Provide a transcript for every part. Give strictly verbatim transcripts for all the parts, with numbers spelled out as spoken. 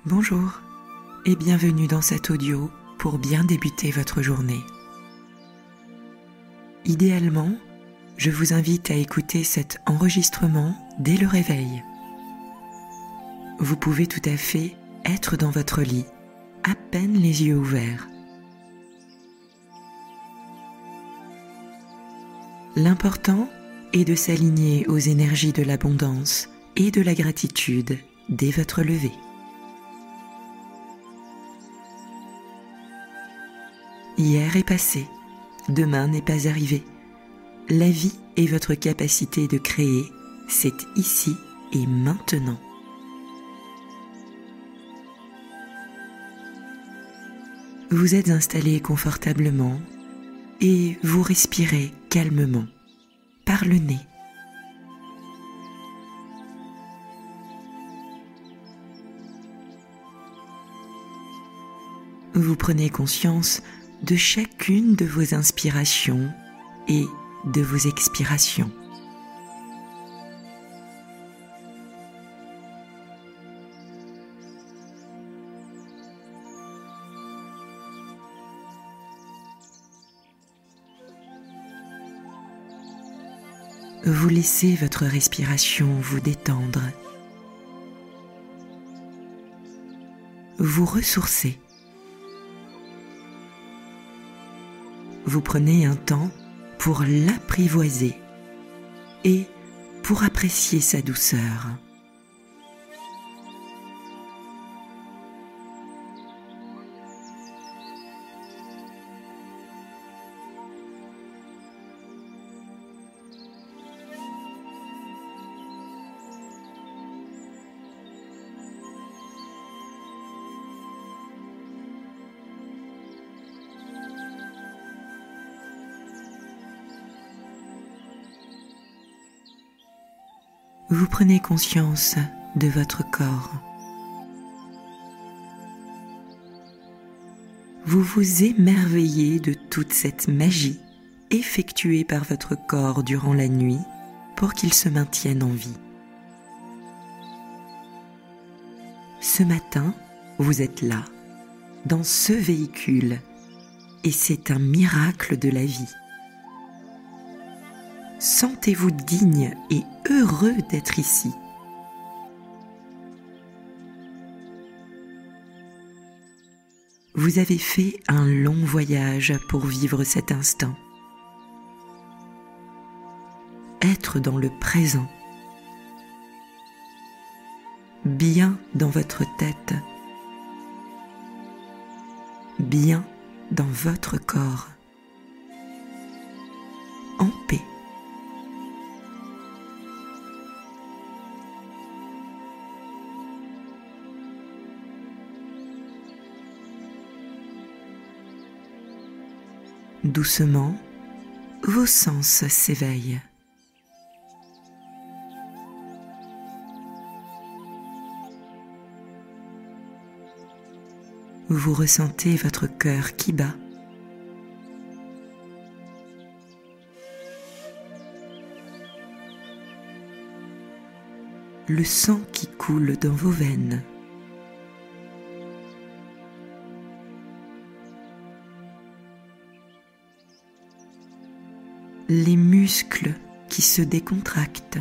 Bonjour et bienvenue dans cet audio pour bien débuter votre journée. Idéalement, je vous invite à écouter cet enregistrement dès le réveil. Vous pouvez tout à fait être dans votre lit, à peine les yeux ouverts. L'important est de s'aligner aux énergies de l'abondance et de la gratitude dès votre lever. Hier est passé, demain n'est pas arrivé. La vie et votre capacité de créer, c'est ici et maintenant. Vous êtes installé confortablement et vous respirez calmement, par le nez. Vous prenez conscience de chacune de vos inspirations et de vos expirations. Vous laissez votre respiration vous détendre. Vous ressourcez. Vous prenez un temps pour l'apprivoiser et pour apprécier sa douceur. Vous prenez conscience de votre corps. Vous vous émerveillez de toute cette magie effectuée par votre corps durant la nuit pour qu'il se maintienne en vie. Ce matin, vous êtes là, dans ce véhicule, et c'est un miracle de la vie. Sentez-vous digne et heureux d'être ici. Vous avez fait un long voyage pour vivre cet instant. Être dans le présent. Bien dans votre tête. Bien dans votre corps. En paix. Doucement, vos sens s'éveillent. Vous ressentez votre cœur qui bat. Le sang qui coule dans vos veines. Les muscles qui se décontractent.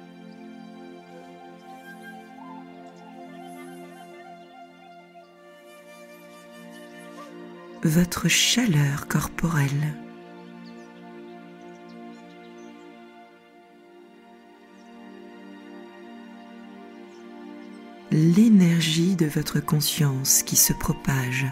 Votre chaleur corporelle. L'énergie de votre conscience qui se propage.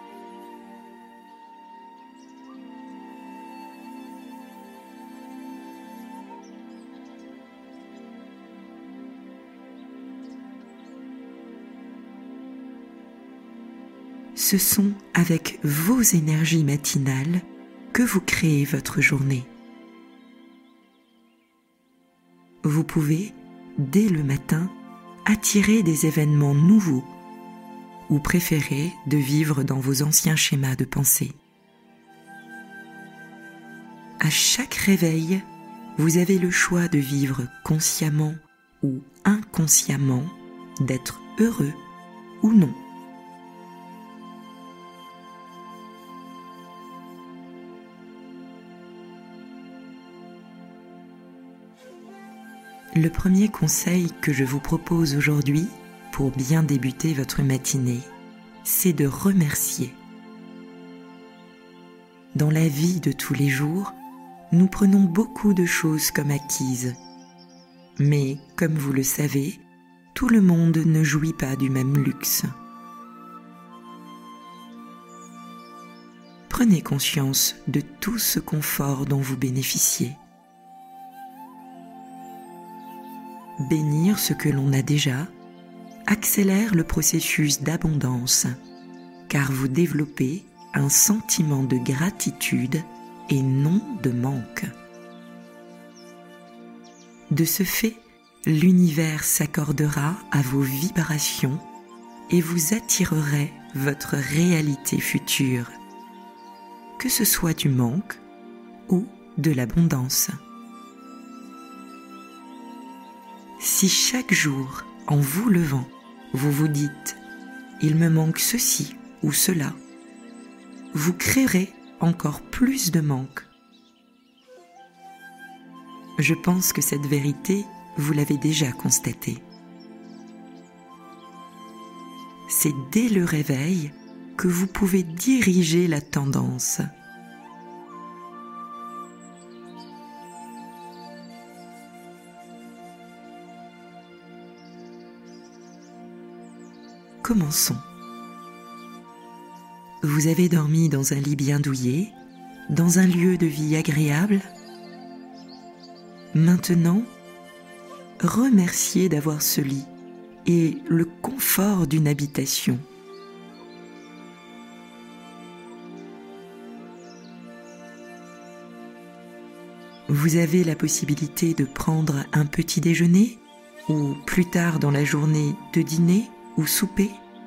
Ce sont avec vos énergies matinales que vous créez votre journée. Vous pouvez, dès le matin, attirer des événements nouveaux ou préférer de vivre dans vos anciens schémas de pensée. À chaque réveil, vous avez le choix de vivre consciemment ou inconsciemment, d'être heureux ou non. Le premier conseil que je vous propose aujourd'hui pour bien débuter votre matinée, c'est de remercier. Dans la vie de tous les jours, nous prenons beaucoup de choses comme acquises. Mais, comme vous le savez, tout le monde ne jouit pas du même luxe. Prenez conscience de tout ce confort dont vous bénéficiez. Bénir ce que l'on a déjà accélère le processus d'abondance, car vous développez un sentiment de gratitude et non de manque. De ce fait, l'univers s'accordera à vos vibrations et vous attirerez votre réalité future, que ce soit du manque ou de l'abondance. Si chaque jour, en vous levant, vous vous dites « il me manque ceci ou cela », vous créerez encore plus de manque. Je pense que cette vérité, vous l'avez déjà constatée. C'est dès le réveil que vous pouvez diriger la tendance. Commençons. Vous avez dormi dans un lit bien douillet, dans un lieu de vie agréable. Maintenant, remerciez d'avoir ce lit et le confort d'une habitation. Vous avez la possibilité de prendre un petit déjeuner ou plus tard dans la journée de dîner ou souper.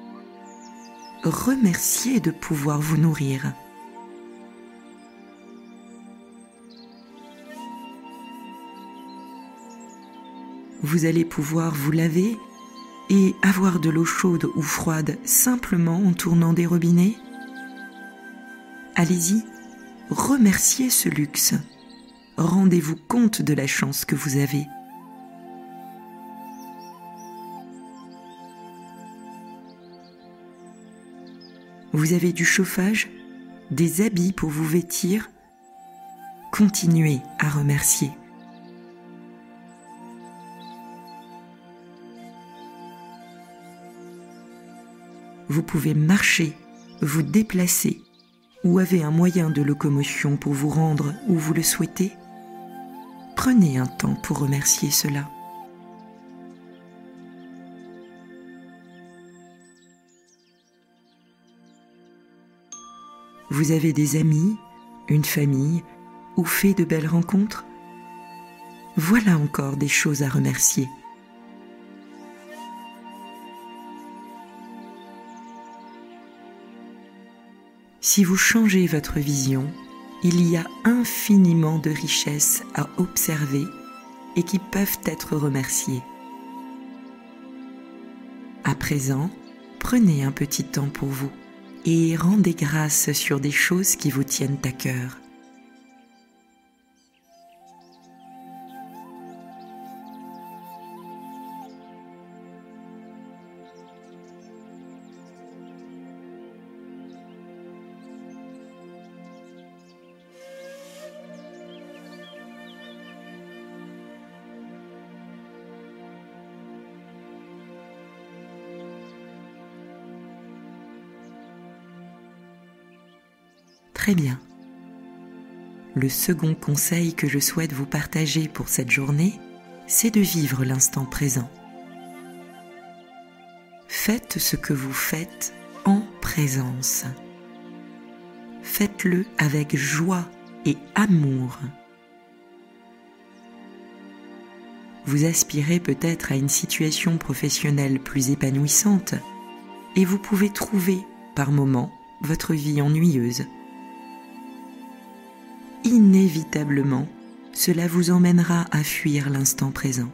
Remerciez de pouvoir vous nourrir. Vous allez pouvoir vous laver et avoir de l'eau chaude ou froide simplement en tournant des robinets. Allez-y, remerciez ce luxe. Rendez-vous compte de la chance que vous avez. Vous avez du chauffage, des habits pour vous vêtir. Continuez à remercier. Vous pouvez marcher, vous déplacer ou avez un moyen de locomotion pour vous rendre où vous le souhaitez. Prenez un temps pour remercier cela. Vous avez des amis, une famille ou fait de belles rencontres? Voilà encore des choses à remercier. Si vous changez votre vision, il y a infiniment de richesses à observer et qui peuvent être remerciées. À présent, prenez un petit temps pour vous et rendez grâce sur des choses qui vous tiennent à cœur. Très bien. Le second conseil que je souhaite vous partager pour cette journée, c'est de vivre l'instant présent. Faites ce que vous faites en présence. Faites-le avec joie et amour. Vous aspirez peut-être à une situation professionnelle plus épanouissante et vous pouvez trouver, par moments, votre vie ennuyeuse. Inévitablement, cela vous emmènera à fuir l'instant présent.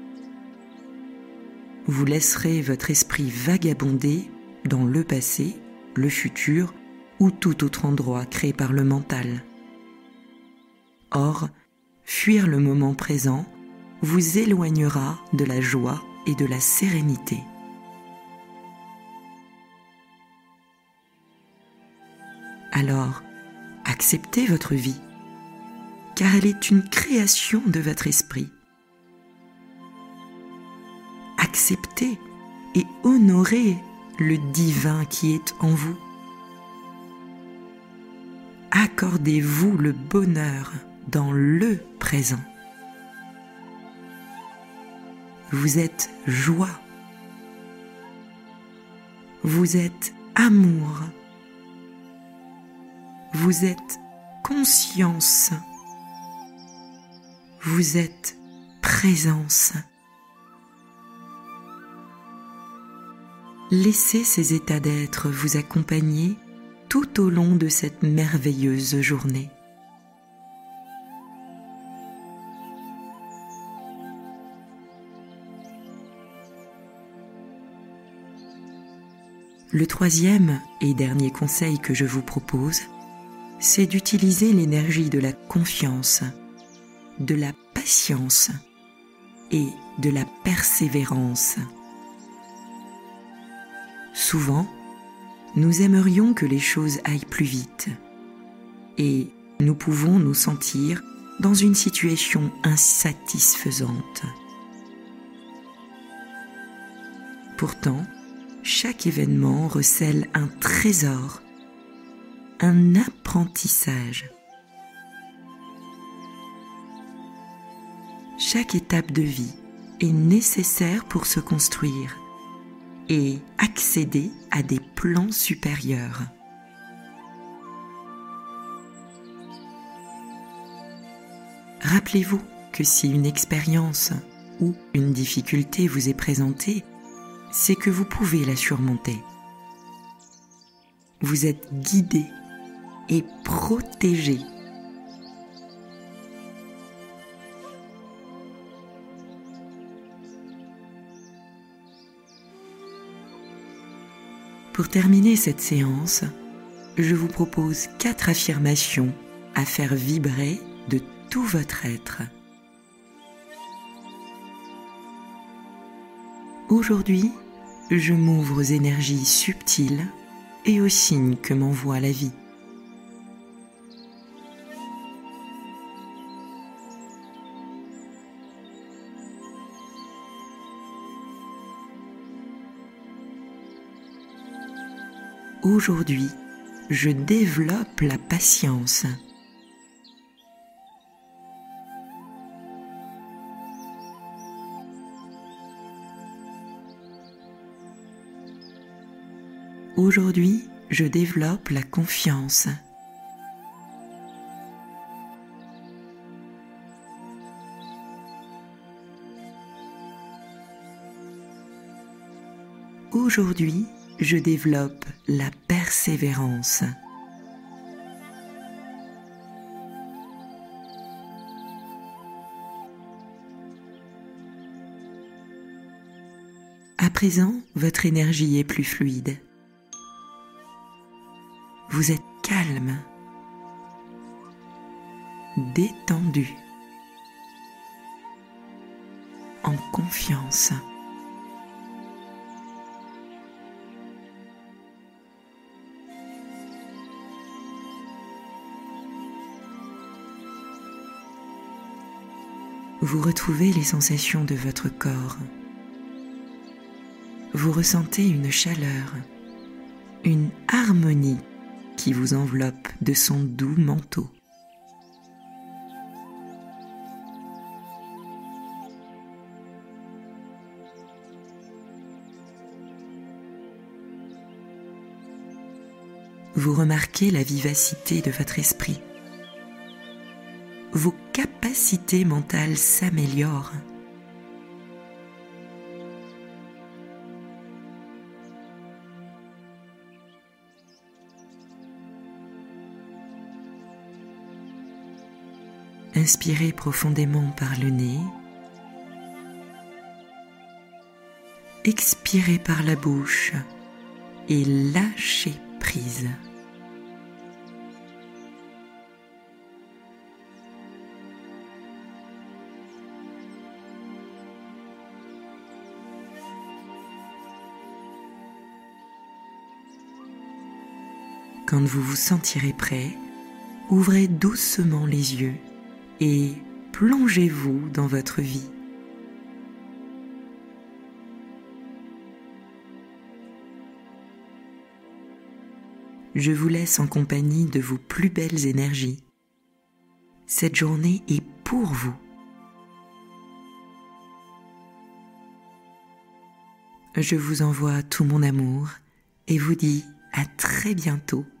Vous laisserez votre esprit vagabonder dans le passé, le futur ou tout autre endroit créé par le mental. Or, fuir le moment présent vous éloignera de la joie et de la sérénité. Alors, acceptez votre vie, car elle est une création de votre esprit. Acceptez et honorez le divin qui est en vous. Accordez-vous le bonheur dans le présent. Vous êtes joie. Vous êtes amour. Vous êtes conscience. Vous êtes présence. Laissez ces états d'être vous accompagner tout au long de cette merveilleuse journée. Le troisième et dernier conseil que je vous propose, c'est d'utiliser l'énergie de la confiance, de la patience et de la persévérance. Souvent, nous aimerions que les choses aillent plus vite et nous pouvons nous sentir dans une situation insatisfaisante. Pourtant, chaque événement recèle un trésor, un apprentissage. Chaque étape de vie est nécessaire pour se construire et accéder à des plans supérieurs. Rappelez-vous que si une expérience ou une difficulté vous est présentée, c'est que vous pouvez la surmonter. Vous êtes guidé et protégé. Pour terminer cette séance, je vous propose quatre affirmations à faire vibrer de tout votre être. Aujourd'hui, je m'ouvre aux énergies subtiles et aux signes que m'envoie la vie. Aujourd'hui, je développe la patience. Aujourd'hui, je développe la confiance. Aujourd'hui, je développe la persévérance. À présent, votre énergie est plus fluide. Vous êtes calme, détendu, en confiance. Vous retrouvez les sensations de votre corps. Vous ressentez une chaleur, une harmonie qui vous enveloppe de son doux manteau. Vous remarquez la vivacité de votre esprit. Vos capacités mentales s'améliorent. Inspirez profondément par le nez. Expirez par la bouche et lâchez prise. Quand vous vous sentirez prêt, ouvrez doucement les yeux et plongez-vous dans votre vie. Je vous laisse en compagnie de vos plus belles énergies. Cette journée est pour vous. Je vous envoie tout mon amour et vous dis à très bientôt